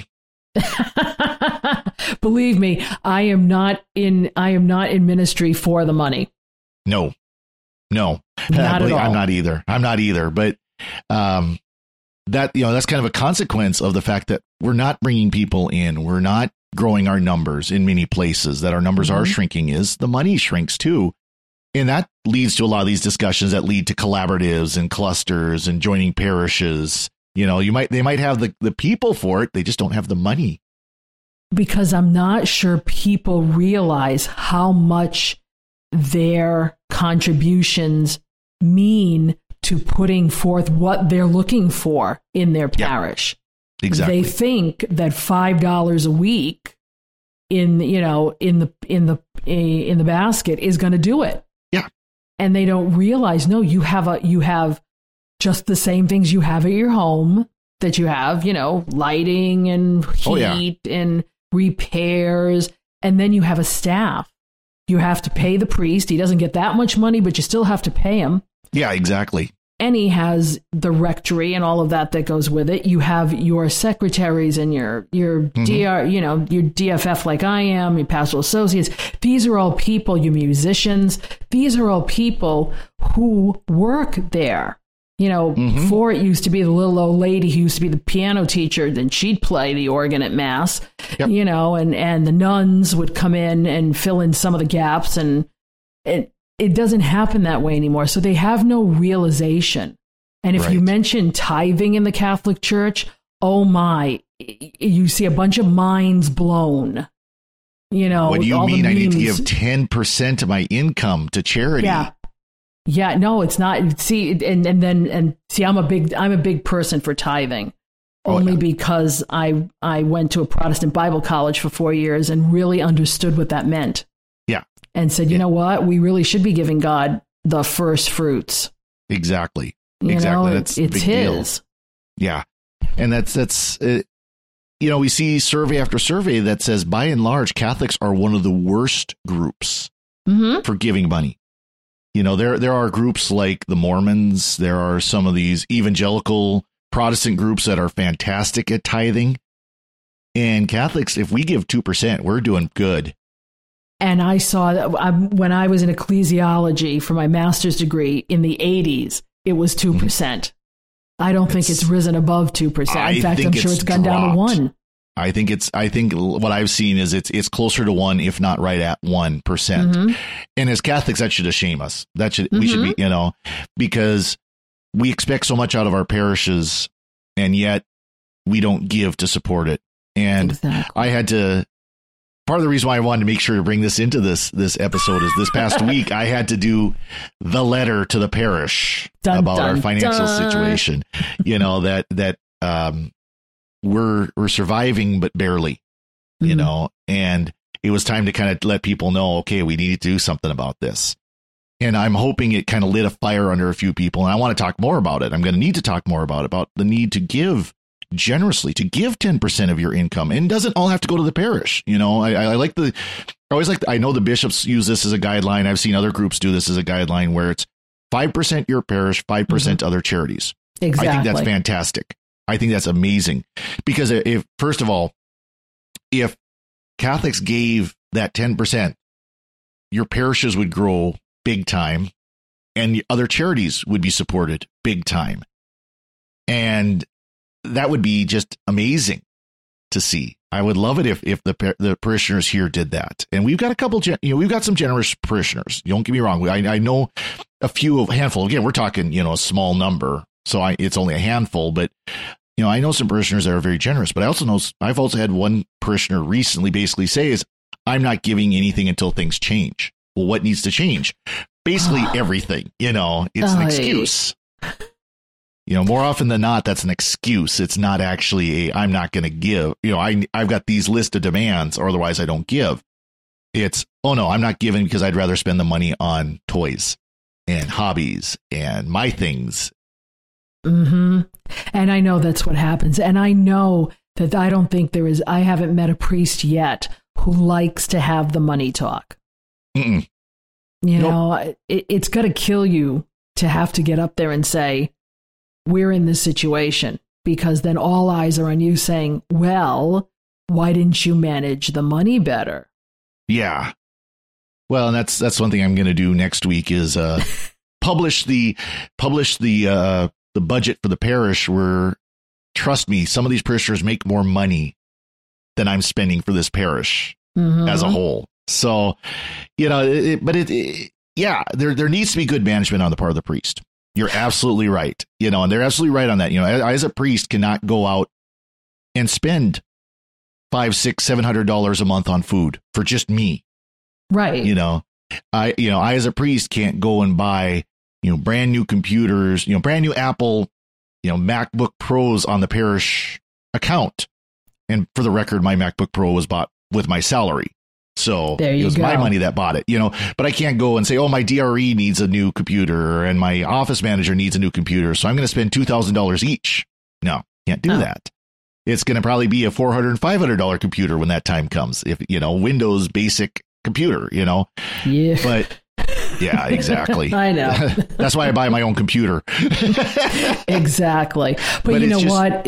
Believe me, I am not in ministry for the money. No, not at all. I'm not either. But that's kind of a consequence of the fact that we're not bringing people in. We're not growing our numbers in many places. That our numbers are shrinking is the money shrinks too. And that leads to a lot of these discussions that lead to collaboratives and clusters and joining parishes. They might have the people for it. They just don't have the money. Because I'm not sure people realize how much their contributions mean to putting forth what they're looking for in their parish. Exactly. They think that $5 a week in the basket is going to do it. Yeah. And they don't realize, no, you have just the same things you have at your home that you have, lighting and heat and repairs. And then you have a staff. You have to pay the priest. He doesn't get that much money, but you still have to pay him. Yeah, exactly. And he has the rectory and all of that goes with it. You have your secretaries and your DR, your DFF like I am, your pastoral associates. These are all people, your musicians. These are all people who work there. Before it used to be the little old lady who used to be the piano teacher, then she'd play the organ at Mass, and the nuns would come in and fill in some of the gaps, and it doesn't happen that way anymore. So they have no realization. And if you mention tithing in the Catholic Church, oh my, you see a bunch of minds blown. What do you mean I need to give 10% of my income to charity? Yeah, no, it's not. See, and see, I'm a big person for tithing, only because I went to a Protestant Bible college for 4 years and really understood what that meant. Yeah, and said, you know what, we really should be giving God the first fruits. Exactly. That's it's his. Deal. Yeah, and that's we see survey after survey that says by and large Catholics are one of the worst groups for giving money. There are groups like the Mormons. There are some of these evangelical Protestant groups that are fantastic at tithing. And Catholics, if we give 2%, we're doing good. And I saw that when I was in ecclesiology for my master's degree in the 80s, it was 2%. I don't think it's risen above 2%. In fact, I'm sure it's gone down to 1%. I think what I've seen is it's closer to 1, if not right at 1%. And as Catholics, that should shame us. We should be, because we expect so much out of our parishes, and yet we don't give to support it. And I had to. Part of the reason why I wanted to make sure to bring this into this episode is this past week I had to do the letter to the parish about our financial situation. That we're surviving, but barely, and it was time to kind of let people know, okay, we need to do something about this. And I'm hoping it kind of lit a fire under a few people. And I want to talk more about it. I'm going to need to talk more about the need to give generously, to give 10% of your income. And it doesn't all have to go to the parish. I know the bishops use this as a guideline. I've seen other groups do this as a guideline where it's 5% your parish, 5% other charities. Exactly. I think that's fantastic. I think that's amazing, because if Catholics gave that 10%, your parishes would grow big time and other charities would be supported big time. And that would be just amazing to see. I would love it if the parishioners here did that. And we've got a couple, we've got some generous parishioners. Don't get me wrong. I know a handful. Again, we're talking, a small number. So it's only a handful, but I know some parishioners that are very generous, but I've also had one parishioner recently basically say I'm not giving anything until things change. Well, what needs to change? Basically everything, it's an excuse. More often than not, that's an excuse. It's not actually I'm not going to give. I've got these list of demands, or otherwise I don't give. It's, oh no, I'm not giving because I'd rather spend the money on toys and hobbies and my things. Mm-hmm. And I know that's what happens. And I know that I don't think I haven't met a priest yet who likes to have the money talk. Mm-mm. It's got to kill you to have to get up there and say, we're in this situation, because then all eyes are on you saying, well, why didn't you manage the money better? Yeah. Well, and that's one thing I'm going to do next week is publish the budget for the parish, where, trust me, some of these parishioners make more money than I'm spending for this parish as a whole. So, there needs to be good management on the part of the priest. You're absolutely right. And they're absolutely right on that. I, as a priest, cannot go out and spend $500, $600, $700 a month on food for just me. Right. I as a priest can't go and buy, brand new computers, brand new Apple, MacBook Pros on the parish account. And for the record, my MacBook Pro was bought with my salary. So it was my money that bought it, but I can't go and say, oh, my DRE needs a new computer and my office manager needs a new computer, so I'm going to spend $2,000 each. No, can't do that. It's going to probably be a $400, $500 computer when that time comes. If, Windows basic computer, Yeah. But yeah, exactly. I know. That's why I buy my own computer. Exactly. But you know what?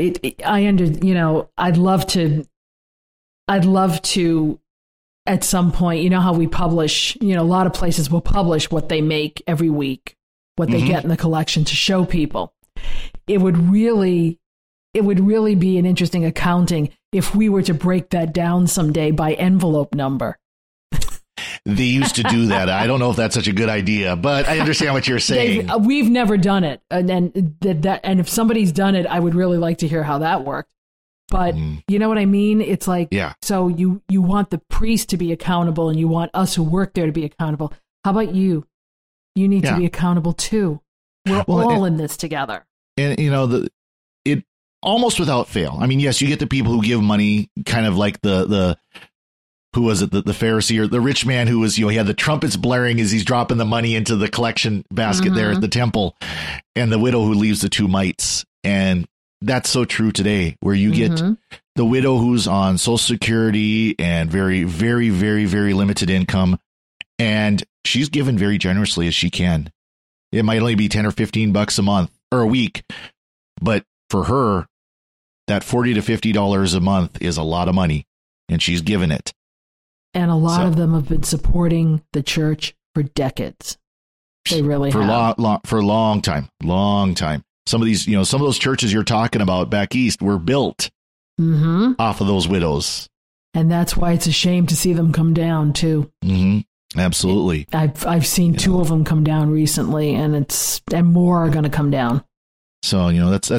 I'd love to, at some point, how we publish, a lot of places will publish what they make every week, what they get in the collection to show people. It would really be an interesting accounting if we were to break that down someday by envelope number. They used to do that. I don't know if that's such a good idea, but I understand what you're saying. We've never done it. And if somebody's done it, I would really like to hear how that worked. But you know what I mean? It's like, so you want the priest to be accountable and you want us who work there to be accountable. How about you? You need to be accountable too. We're all in this together. And, it almost without fail. I mean, yes, you get the people who give money, kind of like the who was it? The Pharisee or the rich man who was, he had the trumpets blaring as he's dropping the money into the collection basket there at the temple, and the widow who leaves the 2 mites. And that's so true today, where you get the widow who's on Social Security and very, very, very, very limited income, and she's given very generously as she can. It might only be $10 or $15 a month or a week, but for her, that $40 to $50 a month is a lot of money, and she's given it. And a lot of them have been supporting the church for decades. They really have. For a long time. Some of these, some of those churches you're talking about back east were built off of those widows. And that's why it's a shame to see them come down too. Absolutely. I've seen 2 of them come down recently, and more are going to come down. So,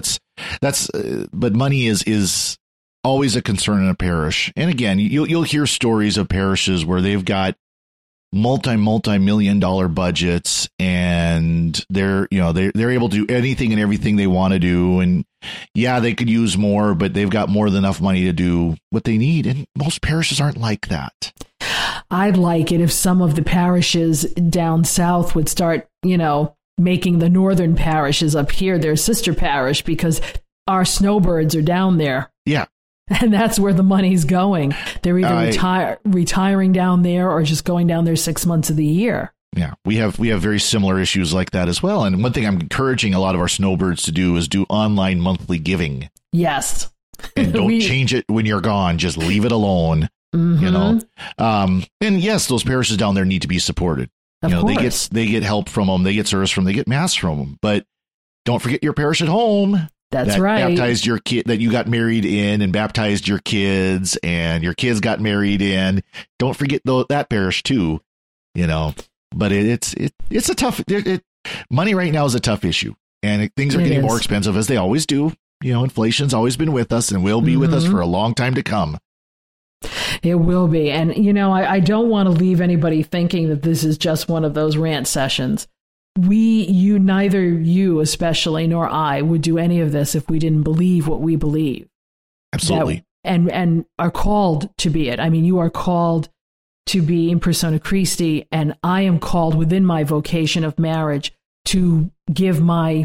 but money is always a concern in a parish. And again, you'll hear stories of parishes where they've got multi-million-dollar budgets, and they're able to do anything and everything they want to do. And they could use more, but they've got more than enough money to do what they need. And most parishes aren't like that. I'd like it if some of the parishes down south would start, making the northern parishes up here their sister parish, because our snowbirds are down there. Yeah. And that's where the money's going. They're either retiring down there or just going down there 6 months of the year. Yeah, we have very similar issues like that as well. And one thing I'm encouraging a lot of our snowbirds to do is do online monthly giving. Yes. And don't change it when you're gone. Just leave it alone. And yes, those parishes down there need to be supported. Of course. They get help from them. They get service from them. They get mass from them. But don't forget your parish at home. That's right. Baptized your kid, that you got married in and baptized your kids, and your kids got married in. Don't forget that parish too, But it's a tough. Money right now is a tough issue, and things are getting more expensive, as they always do. Inflation's always been with us and will be with us for a long time to come. It will be, and I don't want to leave anybody thinking that this is just one of those rant sessions. neither you especially nor I would do any of this if we didn't believe what we believe. Absolutely. And are called to be it. I mean, you are called to be in persona Christi, and I am called within my vocation of marriage to give my,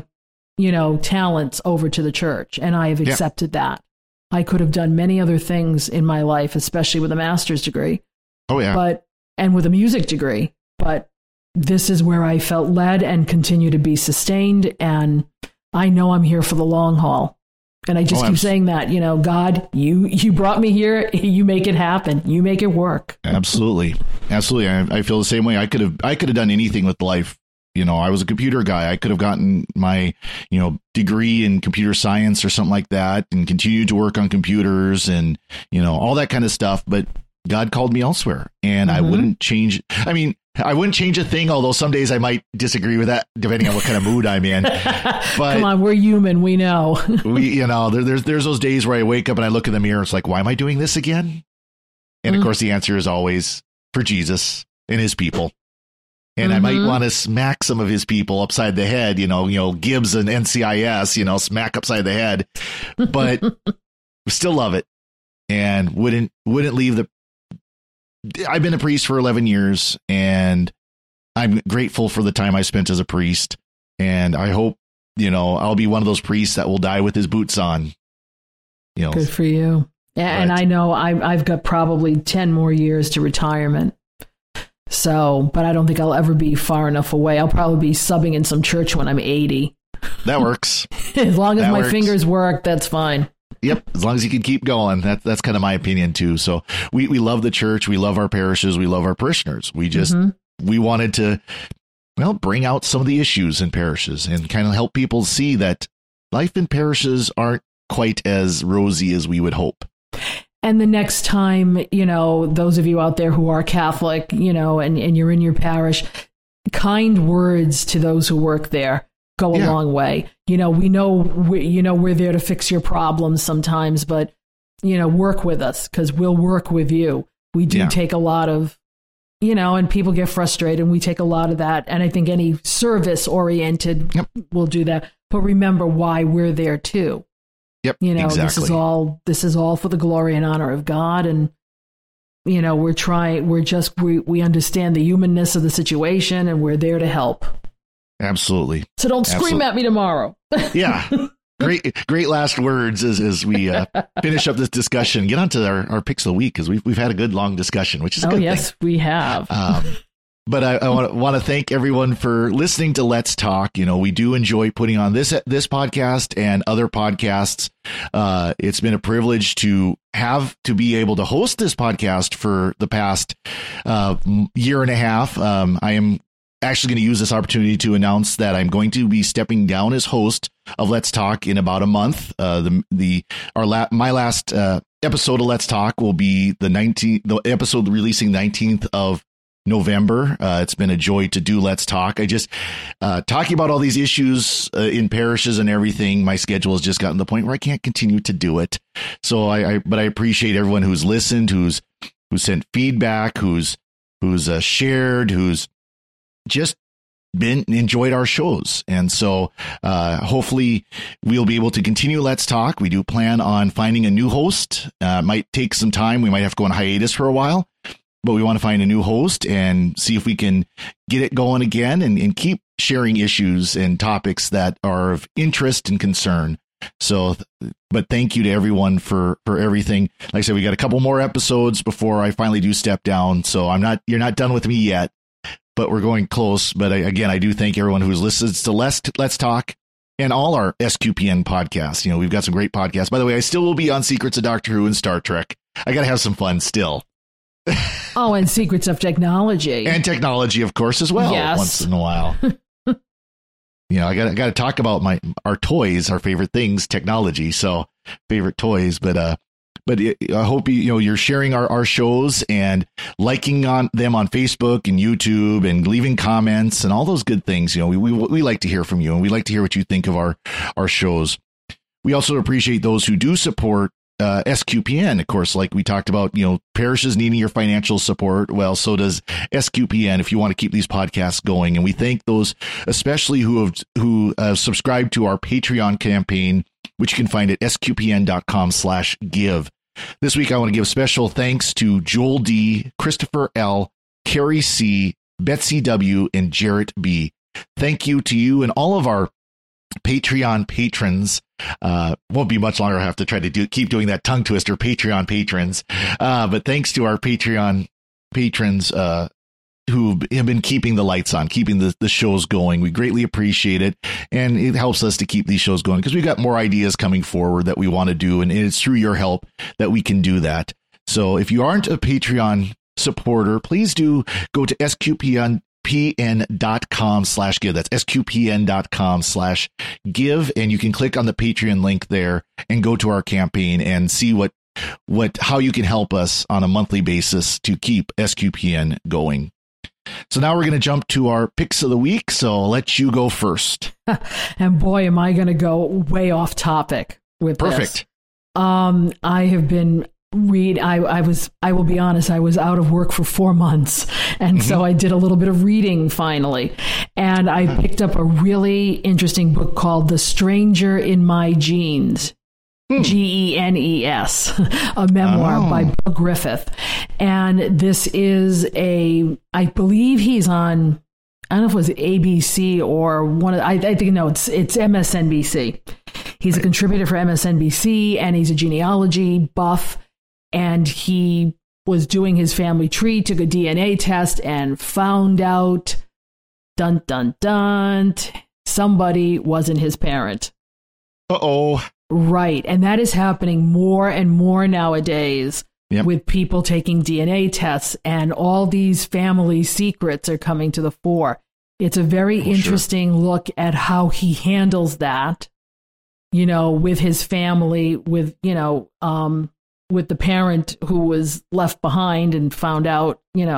talents over to the church. And I have accepted that. I could have done many other things in my life, especially with a master's degree. Oh, yeah. And with a music degree. But this is where I felt led and continue to be sustained. And I know I'm here for the long haul. And I just keep saying that, God, you brought me here. You make it happen. You make it work. Absolutely. Absolutely. I feel the same way. I could have done anything with life. I was a computer guy. I could have gotten my, degree in computer science or something like that and continued to work on computers and, all that kind of stuff. But God called me elsewhere, and I wouldn't change. I mean, I wouldn't change a thing, although some days I might disagree with that, depending on what kind of mood I'm in. But come on, we're human. We know. There's those days where I wake up and I look in the mirror. It's like, why am I doing this again? And of course, the answer is always for Jesus and his people. And I might want to smack some of his people upside the head, Gibbs and NCIS, smack upside the head, but still love it and wouldn't leave I've been a priest for 11 years, and I'm grateful for the time I spent as a priest. And I hope, I'll be one of those priests that will die with his boots on. Good for you. And I know I've got probably 10 more years to retirement. So, but I don't think I'll ever be far enough away. I'll probably be subbing in some church when I'm 80. That works. As long as my fingers work, that's fine. Yep. As long as you can keep going. That's kind of my opinion too. So we love the church. We love our parishes. We love our parishioners. We just, we wanted to, bring out some of the issues in parishes and kind of help people see that life in parishes aren't quite as rosy as we would hope. And the next time, those of you out there who are Catholic, and you're in your parish, kind words to those who work there go a long way. We know we're there to fix your problems sometimes, but, work with us because we'll work with you. We do take a lot of, and people get frustrated, and we take a lot of that. And I think any service oriented will do that. But remember why we're there too. Yep. Exactly. This is all for the glory and honor of God. And, we understand the humanness of the situation, and we're there to help. Absolutely. So don't scream at me tomorrow. Yeah. Great last words as we finish up this discussion. Get on to our picks of the week, because we've had a good long discussion, which is a good thing. Yes, we have. But I want to thank everyone for listening to Let's Talk. We do enjoy putting on this podcast and other podcasts. It's been a privilege to be able to host this podcast for the past year and a half. I am actually going to use this opportunity to announce that I'm going to be stepping down as host of Let's Talk in about a month. My last episode of Let's Talk will be the episode releasing 19th of November. It's been a joy to do Let's Talk. I just talking about all these issues in parishes and everything. My schedule has just gotten to the point where I can't continue to do it. So but I appreciate everyone who's listened, who's sent feedback, who's shared, who's just enjoyed our shows. And so hopefully we'll be able to continue Let's Talk. We do plan on finding a new host. Might take some time. We might have to go on hiatus for a while, but we want to find a new host and see if we can get it going again and keep sharing issues and topics that are of interest and concern. So, but thank you to everyone for everything. Like I said, we got a couple more episodes before I finally do step down. So you're not done with me yet, but we're going close. But I do thank everyone who's listened to Let's Talk and all our SQPN podcasts. We've got some great podcasts. By the way, I still will be on Secrets of Doctor Who and Star Trek. I got to have some fun still. Oh, and Secrets of Technology. And technology, of course, as well. Yes. Once in a while. I got to talk about our toys, our favorite things, technology. So favorite toys, but I hope you're sharing our shows and liking on them on Facebook and YouTube and leaving comments and all those good things. We like to hear from you, and we like to hear what you think of our shows. We also appreciate those who do support SQPN, of course, like we talked about, parishes needing your financial support. Well, so does SQPN if you want to keep these podcasts going. And we thank those, especially who have subscribed to our Patreon campaign, which you can find at sqpn.com/give. This week, I want to give special thanks to Joel D., Christopher L., Carrie C., Betsy W., and Jarrett B. Thank you to you and all of our Patreon patrons. Won't be much longer. I have to try to keep doing that tongue twister. Patreon patrons. But thanks to our Patreon patrons who have been keeping the lights on, keeping the shows going. We greatly appreciate it. And it helps us to keep these shows going because we've got more ideas coming forward that we want to do. And it's through your help that we can do that. So if you aren't a Patreon supporter, please do go to sqpn.com/give. That's sqpn.com/give. And you can click on the Patreon link there and go to our campaign and see how you can help us on a monthly basis to keep SQPN going. So now we're going to jump to our picks of the week. So I'll let you go first. And boy, am I going to go way off topic with this. Perfect. I have been I will be honest, I was out of work for 4 months. And so I did a little bit of reading finally. And I picked up a really interesting book called The Stranger in My Genes. Genes, a memoir by Bill Griffith. And this is I believe he's on, I don't know if it was ABC or I think, no, it's MSNBC. He's a contributor for MSNBC and he's a genealogy buff. And he was doing his family tree, took a DNA test and found out, dun, dun, dun, somebody wasn't his parent. Uh-oh. Right. And that is happening more and more nowadays with people taking DNA tests, and all these family secrets are coming to the fore. It's a very interesting look at how he handles that, with his family, with the parent who was left behind and found out,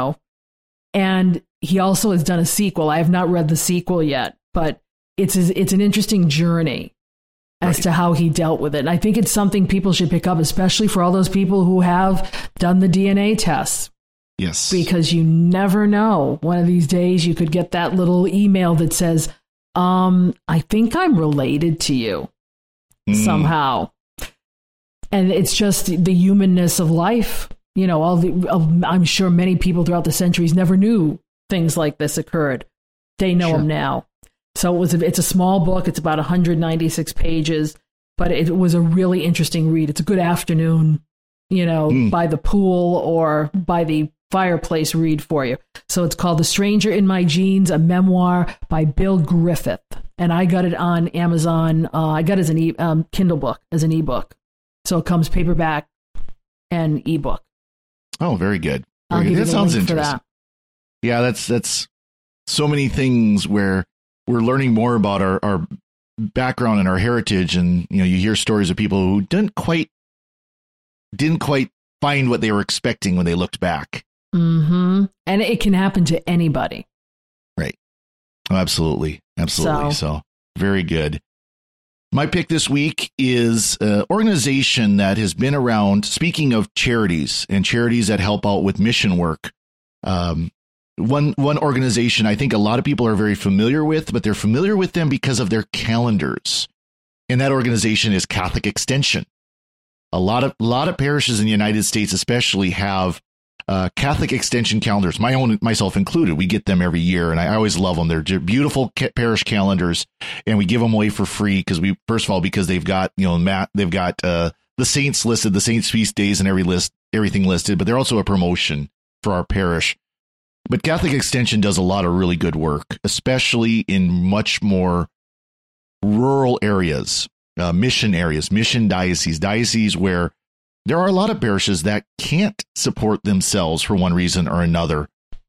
and he also has done a sequel. I have not read the sequel yet, but it's an interesting journey as to how he dealt with it. And I think it's something people should pick up, especially for all those people who have done the DNA tests. Yes. Because you never know. One of these days you could get that little email that says, I think I'm related to you somehow. And it's just the humanness of life. I'm sure many people throughout the centuries never knew things like this occurred. They know them now. So it's a small book. It's about 196 pages, but it was a really interesting read. It's a good afternoon, by the pool or by the fireplace read for you. So it's called The Stranger in My Genes, a memoir by Bill Griffith. And I got it on Amazon. I got it as an Kindle book, as an ebook. So it comes paperback and ebook. Oh, very good. I'll give you that the sounds link interesting. for that. Yeah, that's so many things where we're learning more about our background and our heritage. And, you hear stories of people who didn't quite find what they were expecting when they looked back. Mm-hmm. And it can happen to anybody. Right. Oh, absolutely. Absolutely. So very good. My pick this week is an organization that has been around, speaking of charities and charities that help out with mission work. One organization I think a lot of people are very familiar with, but they're familiar with them because of their calendars. And that organization is Catholic Extension. A lot of parishes in the United States especially have Catholic Extension calendars, myself included. We get them every year, and I always love them. They're beautiful parish calendars, and we give them away for free because they've got the saints listed, the saints' feast days, and everything listed. But they're also a promotion for our parish. But Catholic Extension does a lot of really good work, especially in much more rural areas, mission dioceses where there are a lot of parishes that can't support themselves for one reason or another.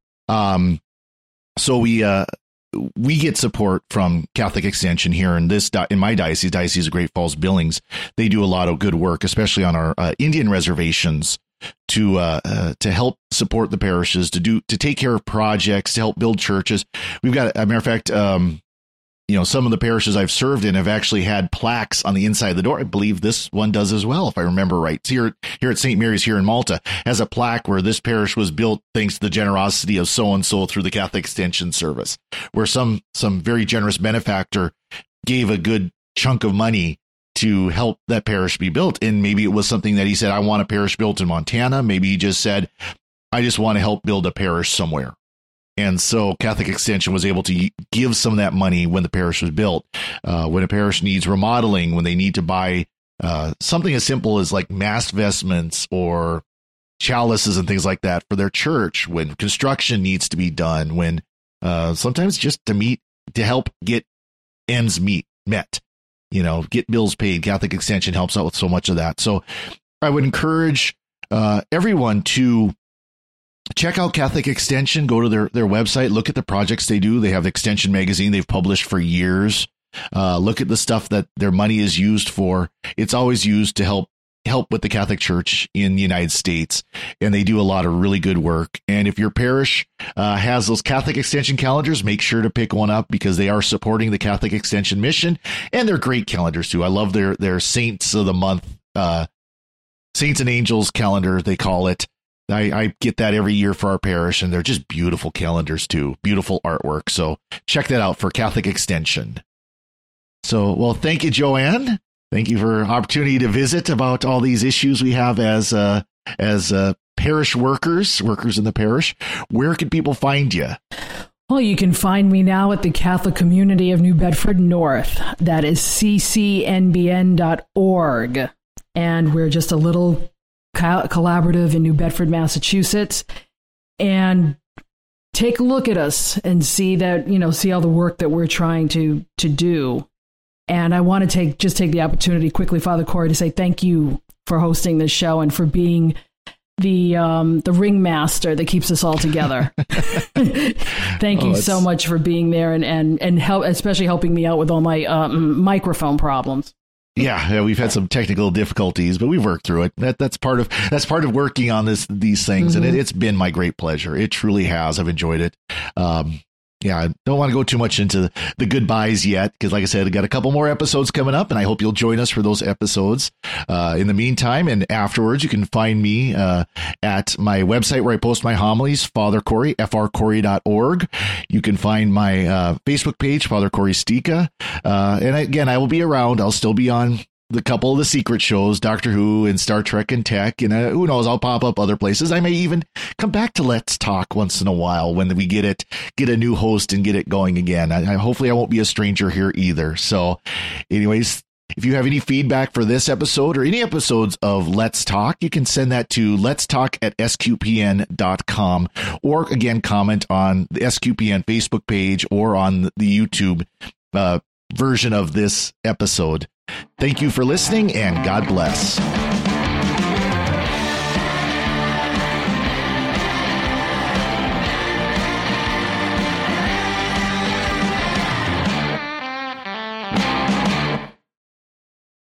So we get support from Catholic Extension here in my Diocese of Great Falls Billings. They do a lot of good work, especially on our Indian reservations, to help support the parishes, to take care of projects, to help build churches. We've got, as a matter of fact, some of the parishes I've served in have actually had plaques on the inside of the door. I believe this one does as well, if I remember right. It's here at St. Mary's here in Malta has a plaque where this parish was built thanks to the generosity of so-and-so through the Catholic Extension Service, where some very generous benefactor gave a good chunk of money to help that parish be built. And maybe it was something that he said, I want a parish built in Montana. Maybe he just said, I just want to help build a parish somewhere. And so Catholic Extension was able to give some of that money when the parish was built. When a parish needs remodeling, when they need to buy something as simple as like mass vestments or chalices and things like that for their church, when construction needs to be done, when sometimes just to help get ends met, get bills paid. Catholic Extension helps out with so much of that. So I would encourage everyone to check out Catholic Extension, go to their website, look at the projects they do. They have Extension Magazine they've published for years. Look at the stuff that their money is used for. It's always used to help with the Catholic Church in the United States, and they do a lot of really good work. And if your parish has those Catholic Extension calendars, make sure to pick one up because they are supporting the Catholic Extension mission, and they're great calendars too. I love their Saints of the Month, Saints and Angels calendar, they call it. I get that every year for our parish, and they're just beautiful calendars too. Beautiful artwork. So check that out for Catholic Extension. So, well, thank you, Joanne. Thank you for opportunity to visit about all these issues we have as parish workers in the parish. Where can people find you? Well, you can find me now at the Catholic Community of New Bedford North. That is ccnbn.org. And we're just a little collaborative in New Bedford, Massachusetts, and take a look at us and see all the work that we're trying to do. And I want to take the opportunity quickly, Father Corey, to say thank you for hosting this show and for being the ringmaster that keeps us all together. Thank you so much for being there and help, especially helping me out with all my microphone problems. Yeah, we've had some technical difficulties, but we've worked through it. That's part of working on these things, mm-hmm. And it's been my great pleasure. It truly has. I've enjoyed it. I don't want to go too much into the goodbyes yet, because like I said, I got a couple more episodes coming up, and I hope you'll join us for those episodes. In the meantime, and afterwards, you can find me at my website where I post my homilies, Father Corey, frcorey.org. You can find my Facebook page, Father Corey Stika. And again, I will be around. I'll still be on the couple of the secret shows, Doctor Who and Star Trek and Tech, and who knows, I'll pop up other places. I may even come back to Let's Talk once in a while when we get a new host and get it going again. Hopefully I won't be a stranger here either. So anyways, if you have any feedback for this episode or any episodes of Let's Talk, you can send that to letstalk@sqpn.com, or again, comment on the SQPN Facebook page or on the YouTube version of this episode. Thank you for listening, and God bless.